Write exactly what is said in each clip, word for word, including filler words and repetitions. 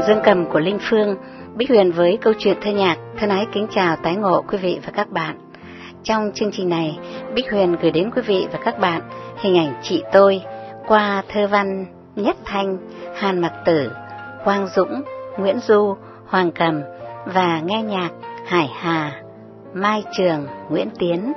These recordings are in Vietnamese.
Đàn dương cầm của Linh Phương, Bích Huyền với câu chuyện thơ nhạc thân ái kính chào tái ngộ quý vị và các bạn. Trong chương trình này, Bích Huyền gửi đến quý vị và các bạn hình ảnh chị tôi qua thơ văn Nhất Thanh, Hàn Mặc Tử, Quang Dũng, Nguyễn Du, Hoàng Cầm và nghe nhạc Hải Hà, Mai Trường, Nguyễn Tiến.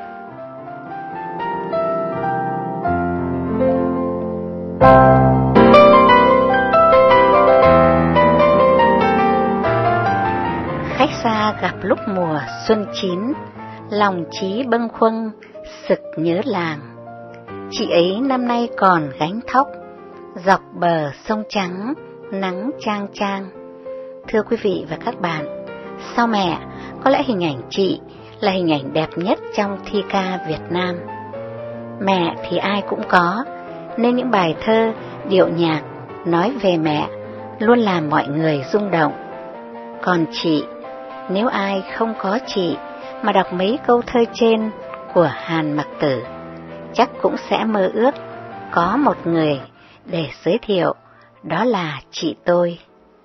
Khách xa gặp lúc mùa xuân chín, lòng trí bâng khuâng, sực nhớ làng. Chị ấy năm nay còn gánh thóc, dọc bờ sông trắng, nắng chang chang. Thưa quý vị và các bạn, sau mẹ, có lẽ hình ảnh chị là hình ảnh đẹp nhất trong thi ca Việt Nam. Mẹ thì ai cũng có, nên những bài thơ, điệu nhạc nói về mẹ luôn làm mọi người rung động. Còn chị, nếu ai không có chị mà đọc mấy câu thơ trên của Hàn Mặc Tử, chắc cũng sẽ mơ ước có một người để giới thiệu, đó là chị tôi.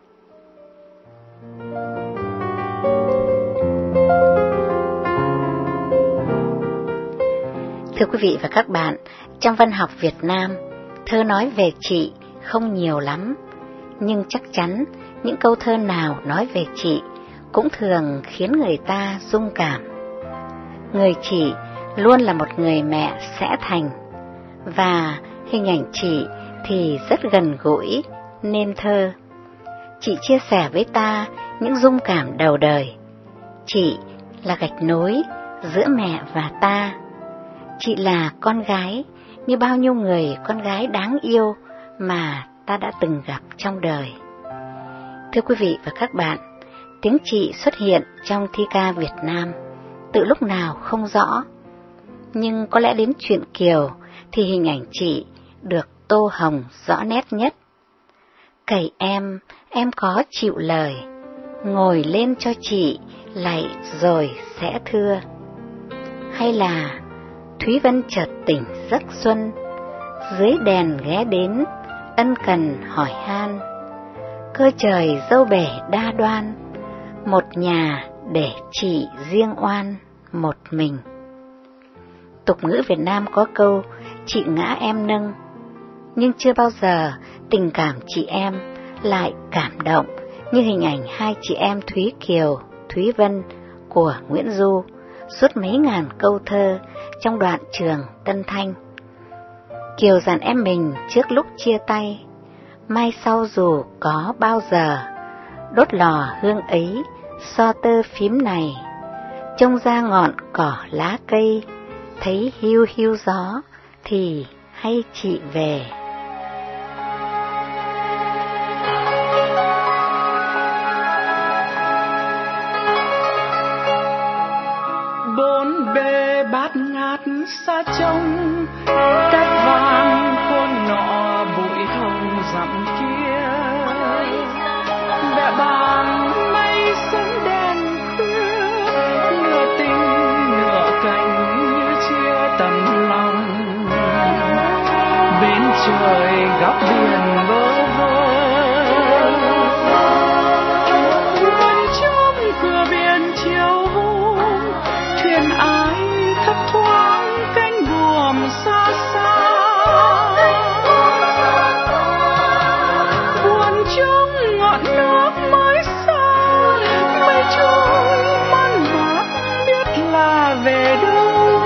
Thưa quý vị và các bạn, trong văn học Việt Nam, thơ nói về chị không nhiều lắm, nhưng chắc chắn những câu thơ nào nói về chị cũng thường khiến người ta rung cảm. Người chị luôn là một người mẹ sẽ thành, và hình ảnh chị thì rất gần gũi nên thơ. Chị chia sẻ với ta những rung cảm đầu đời. Chị là gạch nối giữa mẹ và ta. Chị là con gái như bao nhiêu người con gái đáng yêu mà ta đã từng gặp trong đời. Thưa quý vị và các bạn, tiếng chị xuất hiện trong thi ca Việt Nam từ lúc nào không rõ, nhưng có lẽ đến truyện Kiều thì hình ảnh chị được tô hồng rõ nét nhất. Cậy em, em có chịu lời, ngồi lên cho chị lạy rồi sẽ thưa. Hay là Thúy Vân chợt tỉnh giấc xuân, dưới đèn ghé đến ân cần hỏi han. Cơ trời dâu bể đa đoan, một nhà để chị riêng oan một mình. Tục ngữ Việt Nam có câu chị ngã em nâng, nhưng chưa bao giờ tình cảm chị em lại cảm động như hình ảnh hai chị em Thúy Kiều, Thúy Vân của Nguyễn Du suốt mấy ngàn câu thơ trong đoạn Trường Tân Thanh. Kiều dặn em mình trước lúc chia tay, mai sau dù có bao giờ, đốt lò hương ấy so tơ phím này, trông ra ngọn cỏ lá cây, thấy hiu hiu gió thì hay chị về. Bốn bề bát ngát xa trông, cát vàng khôn nọ bụi hồng dặm kia, vẽ bàng mây sớm đèn khuya, nửa tình nửa cảnh như chia tầm lòng. Bên trời góc biển bơ vơ, vẫn trong cửa biển chiều hôm, thuyền ái thấp thoáng cánh buồm xa xa. Buồn trong ngọn nước mới xa, mây trôi man mác biết là về đâu.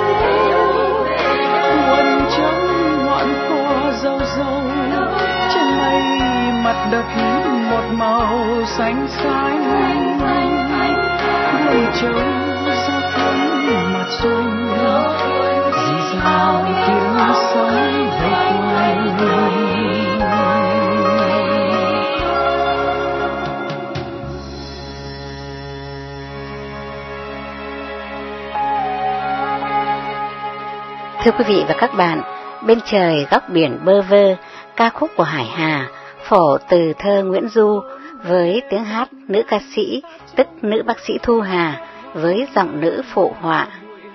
Buồn trong ngọn cỏ dâu dâu, trên mây mặt đất một màu xanh xanh. Buồn trông gió cuốn mặt xuân, dì dào tiếng sóng vây quanh. Thưa quý vị và các bạn, Bên trời góc biển bơ vơ, ca khúc của Hải Hà, phổ từ thơ Nguyễn Du với tiếng hát nữ ca sĩ, tức nữ bác sĩ Thu Hà với giọng nữ phụ họa.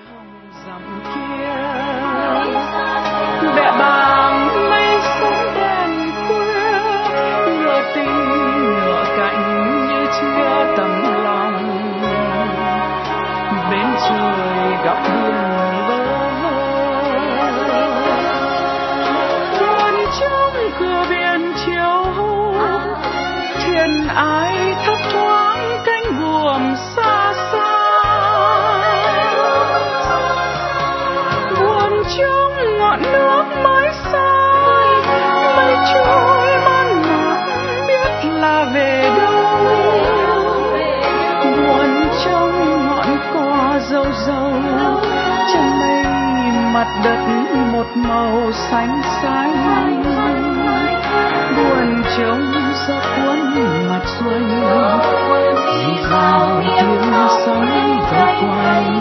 Vẽ bàng mây sóng đèn khuya, nửa tình nửa dâu dâu, chân mây mặt đất một màu xanh xanh, buồn trông gió cuốn mặt xuân, rì rào tiếng sóng vây quanh.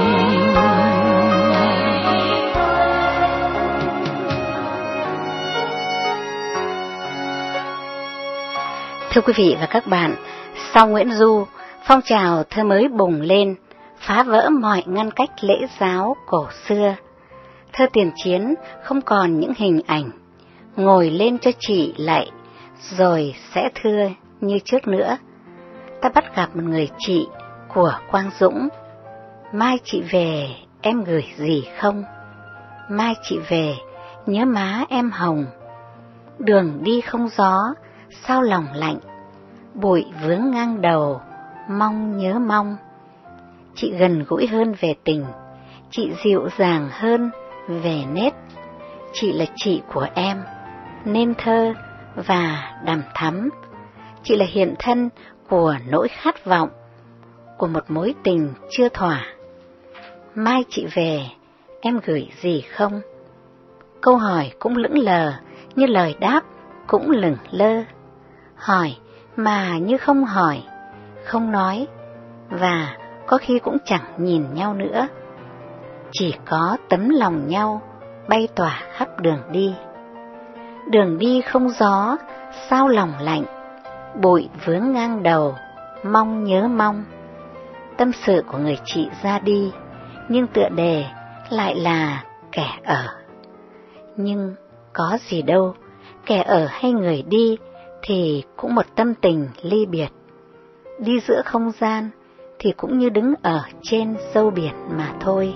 Thưa quý vị và các bạn, sau Nguyễn Du, phong trào thơ mới bùng lên, phá vỡ mọi ngăn cách lễ giáo cổ xưa. Thơ tiền chiến không còn những hình ảnh, ngồi lên cho chị lạy, rồi sẽ thưa như trước nữa. Ta bắt gặp một người chị của Quang Dũng. Mai chị về, em gửi gì không? Mai chị về, nhớ má em hồng. Đường đi không gió, sao lòng lạnh, bụi vướng ngang đầu, mong nhớ mong. Chị gần gũi hơn về tình, chị dịu dàng hơn về nết. Chị là chị của em, nên thơ và đằm thắm. Chị là hiện thân của nỗi khát vọng, của một mối tình chưa thỏa. Mai chị về, em gửi gì không? Câu hỏi cũng lững lờ, như lời đáp cũng lửng lơ. Hỏi mà như không hỏi, không nói, và có khi cũng chẳng nhìn nhau nữa. Chỉ có tấm lòng nhau bay tỏa khắp đường đi. Đường đi không gió, sao lòng lạnh, bụi vướng ngang đầu, mong nhớ mong. Tâm sự của người chị ra đi, nhưng tựa đề lại là kẻ ở. Nhưng có gì đâu, kẻ ở hay người đi thì cũng một tâm tình ly biệt. Đi giữa không gian thì cũng như đứng ở trên dâu biển mà thôi.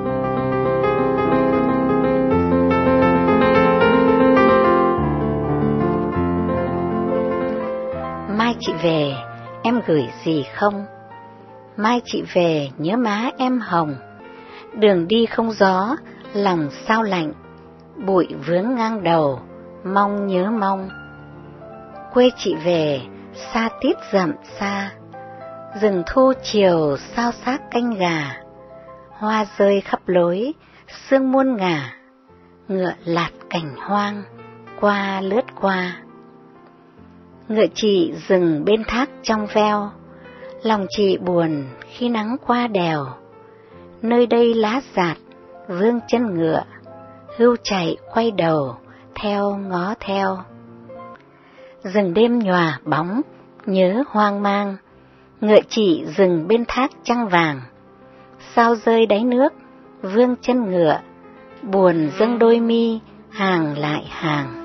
Mai chị về, em gửi gì không? Mai chị về, nhớ má em hồng. Đường đi không gió, lòng sao lạnh, bụi vướng ngang đầu, mong nhớ mong. Quê chị về, xa tít dặm xa, rừng thu chiều sao xác canh gà. Hoa rơi khắp lối, sương muôn ngả, ngựa lạt cảnh hoang, qua lướt qua. Ngựa chị dừng bên thác trong veo, lòng chị buồn khi nắng qua đèo. Nơi đây lá rạt, vương chân ngựa, hươu chạy quay đầu, theo ngó theo. Rừng đêm nhòa bóng, nhớ hoang mang, ngựa chị dừng bên thác trăng vàng. Sao rơi đáy nước, vương chân ngựa, buồn dâng đôi mi, hàng lại hàng.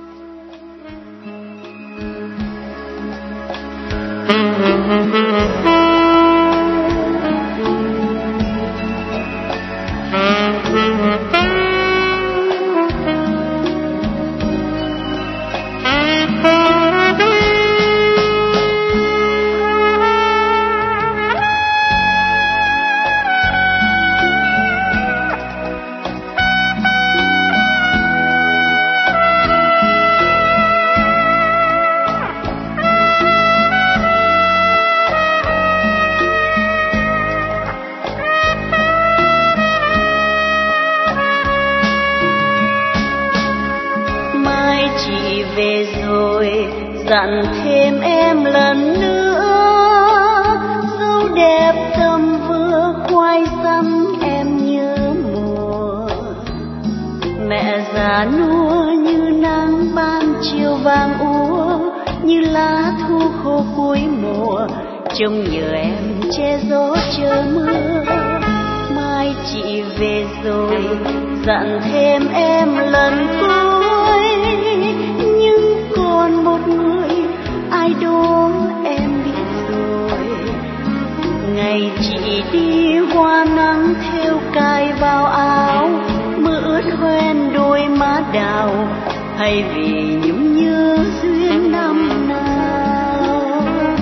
Dặn thêm em lần nữa, dâu đẹp tầm vừa khoai sắm em nhớ mùa. Mẹ già nua như nắng ban chiều vàng úa, như lá thu khô cuối mùa, trông nhớ em che gió chờ mưa. Mai chị về rồi, dặn thêm em lần cuối, nhưng còn một người ai đó em biết rồi. Ngày chị đi hoa nắng theo cài vào áo, mưa ướt hoen đôi má đào, hay vì nhung nhớ duyên năm nào.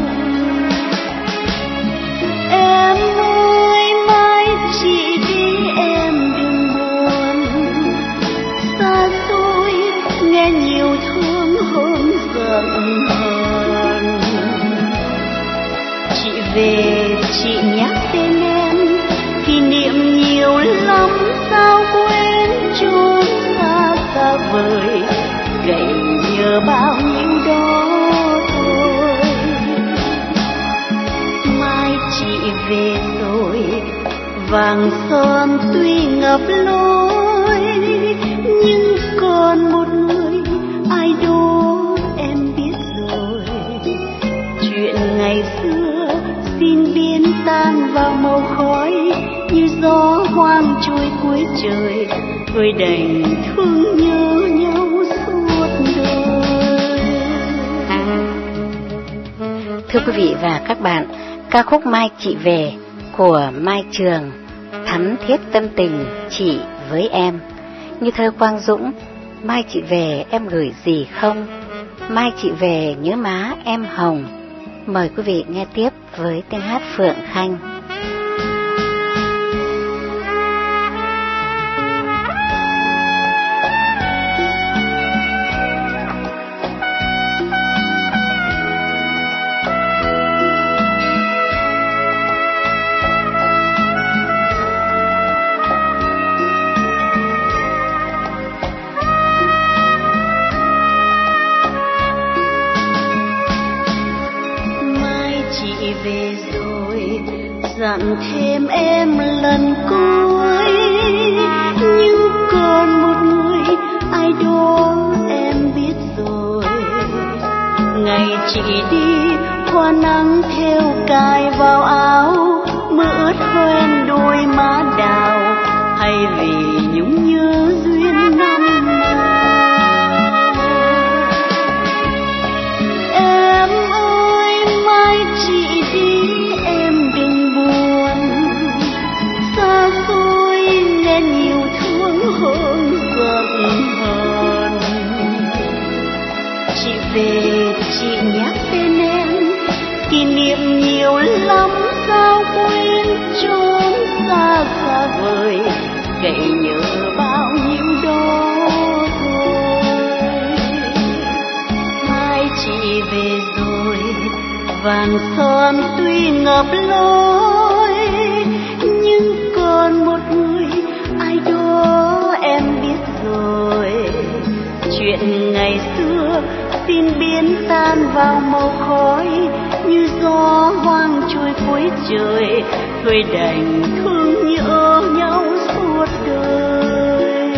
Em ơi mai chị đi em đừng buồn, xa xôi nghe nhiều thương hơn giận hờn. Chị về chị nhắc tên em thì nhớ bao nhiêu đó thôi. Mai chị về rồi, vàng son tuy ngập lối, nhưng còn một người ai đó em biết rồi. Chuyện ngày xưa xin biến tan vào màu khói, như gió hoang trôi cuối trời, tôi đành thương nhớ nhau suốt đời. Thưa quý vị và các bạn, ca khúc Mai Chị Về của Mai Trường, thắm thiết tâm tình chị với em. Như thơ Quang Dũng, mai chị về em gửi gì không, mai chị về nhớ má em hồng. Mời quý vị nghe tiếp với tiếng hát Phượng Khanh. Dặn thêm em lần cuối, nhưng còn một người ai đó em biết rồi. Ngày chị đi, hoa nắng theo cài vào áo, mưa ướt hoen đôi má đào, hay vì nhung nhớ duyên năm nào. Em ơi mai chị đi, em đừng buồn, xa xôi nên nhiều thương hơn giận hờn. Chị về chị nhắc tên em, kỷ niệm nhiều lắm sao quên, chốn xa xa vời cậy nhớ bao nhiêu đó thôi. Mai chị về rồi, vàng son tuy ngập lối, nhưng còn một người ai đó em biết rồi. Chuyện ngày xưa xin biến tan vào màu khói, như gió hoang trôi cuối trời, tôi đành thương nhớ nhau suốt đời.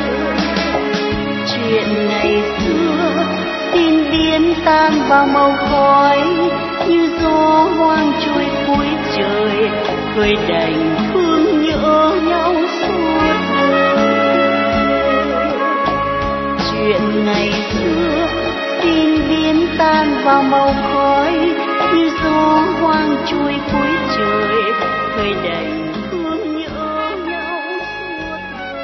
Chuyện ngày xưa xin biến tan vào màu khói, như gió hoang trôi cuối trời, tôi đành thương nhớ nhau suốt đời. Chuyện ngày xưa xin biến tan vào màu khói, như gió hoang trôi cuối trời, tôi đành thương nhớ nhau suốt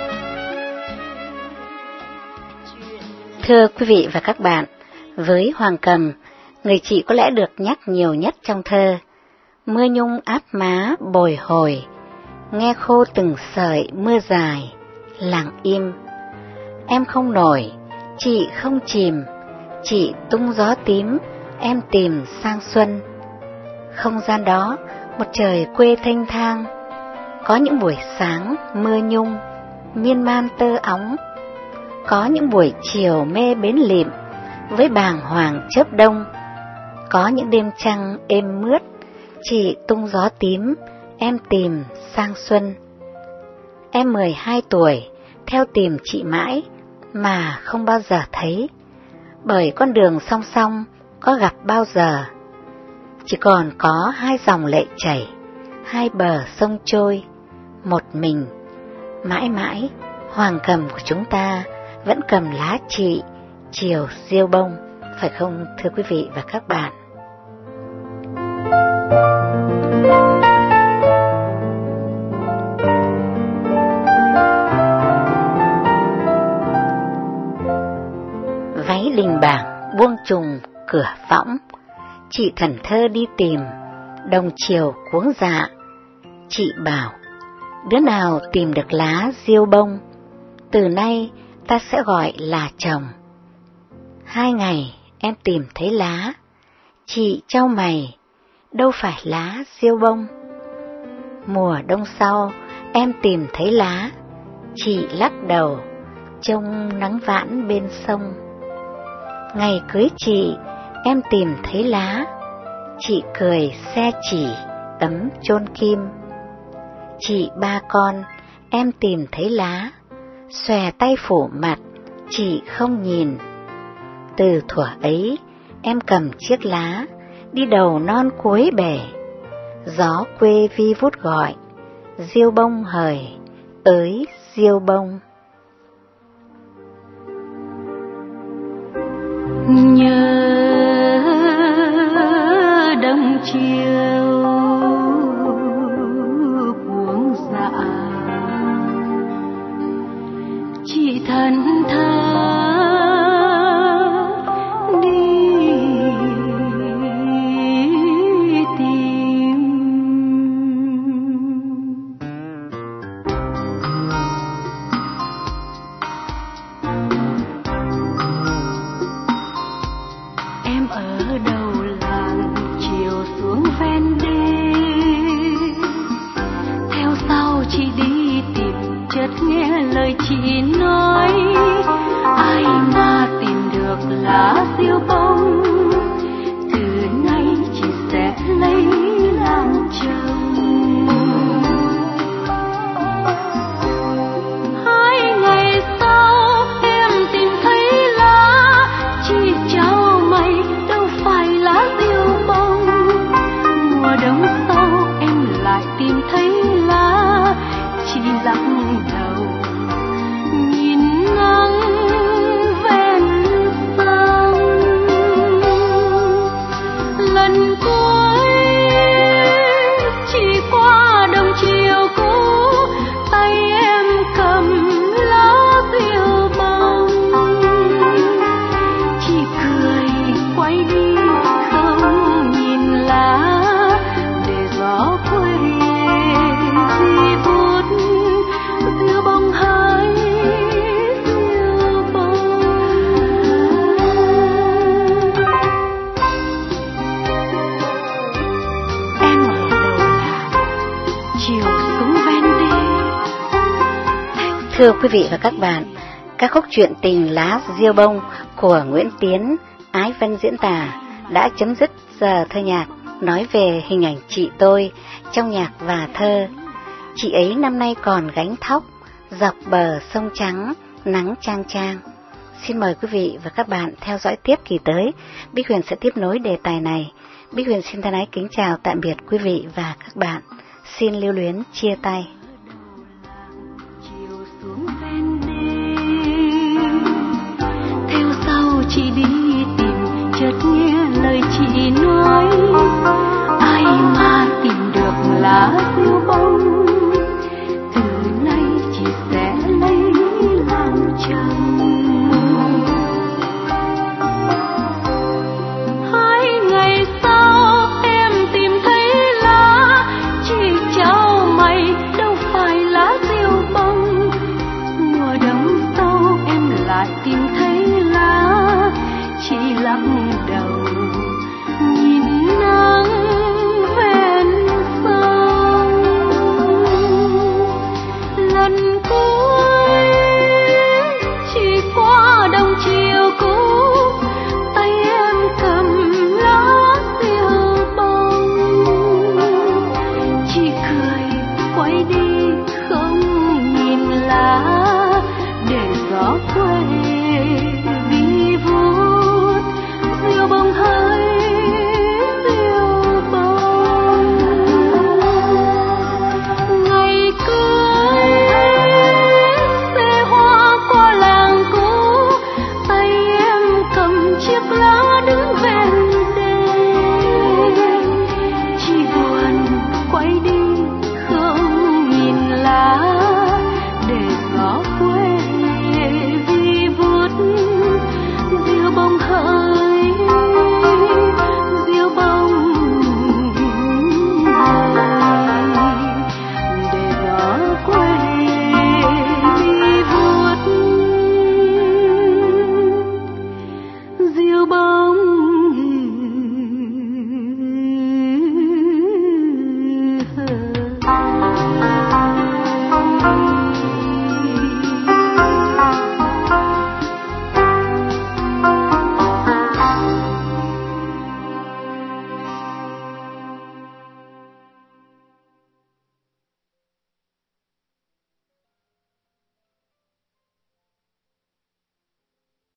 đời. Thưa quý vị và các bạn, với Hoàng Cầm, người chị có lẽ được nhắc nhiều nhất trong thơ. Mưa nhung áp má bồi hồi, nghe khô từng sợi mưa dài, lặng im. Em không nổi, chị không chìm, chị tung gió tím, em tìm sang xuân. Không gian đó, một trời quê thênh thang, có những buổi sáng mưa nhung, miên man tơ óng, có những buổi chiều mê bến lịm, với bàng hoàng chớp đông, có những đêm trăng êm mướt, chị tung gió tím, em tìm sang xuân. Em mười hai tuổi, theo tìm chị mãi, mà không bao giờ thấy, bởi con đường song song có gặp bao giờ. Chỉ còn có hai dòng lệ chảy, hai bờ sông trôi, một mình. Mãi mãi, Hoàng Cầm của chúng ta vẫn cầm lá chị, chiều diêu bông, phải không thưa quý vị và các bạn? Váy đình bảng buông trùng cửa võng, chị thần thơ đi tìm, đồng chiều cuống dạ. Chị bảo, đứa nào tìm được lá diêu bông, từ nay ta sẽ gọi là chồng. Hai ngày em tìm thấy lá, chị chau mày, đâu phải lá diêu bông. Mùa đông sau em tìm thấy lá, chị lắc đầu, trông nắng vãn bên sông. Ngày cưới chị, em tìm thấy lá, chị cười xe chỉ tấm chôn kim. Chị ba con, em tìm thấy lá, xòe tay phủ mặt, chị không nhìn. Từ thuở ấy, em cầm chiếc lá, đi đầu non cuối bể. Gió quê vi vút gọi, diêu bông hời, ới diêu bông. Nhớ đông chiều buông dạ, chị thân thơ đi tìm. Em ở đầu làng chiều xuống ven đê, theo sau chị đi tìm, chợt nghe lời chị nói, ai mà tìm được lá diêu bông, từ nay chị sẽ lấy làm chồng. Hai ngày sau em tìm thấy lá, chị chào mày đâu phải lá diêu bông. Mùa đông sau em lại tìm thấy lá, chị lắc đầu nhìn nắng ven sông. Lần cuối chị qua đồng chiều cũ, tay em cầm lá diêu bông. Chị cười quay đi không nhìn lá, để gió quê di vút diêu bông hỡi diêu bông. Em ở đầu làng chiều xuống ven đê. Thưa quý vị và các bạn, ca khúc truyện tình Lá Diêu Bông của Nguyễn Tiến, Ái Vân diễn tả đã chấm dứt giờ thơ nhạc nói về hình ảnh chị tôi trong nhạc và thơ. Chị ấy năm nay còn gánh thóc dọc bờ sông trắng, nắng chang chang. Xin mời quý vị và các bạn theo dõi tiếp kỳ tới. Bích Huyền sẽ tiếp nối đề tài này. Bích Huyền xin thân ái kính chào tạm biệt quý vị và các bạn. Xin lưu luyến chia tay. Chiều xuống ven đê, theo sau chị đi tìm, chợt nghe lời chị nói, ai mà tìm được lá diêu bông, từ nay chị sẽ lấy làm chồng. Hai ngày sau em tìm thấy lá, chị chào mày đâu phải lá diêu bông. Mùa đông sau em lại tìm thấy lá, chị lắc đầu nhìn nắng ven sông. Lần cuối chị qua đồng chiều cũ, tay em cầm lá diêu bông. Chị cười quay đi không nhìn lá, để gió quê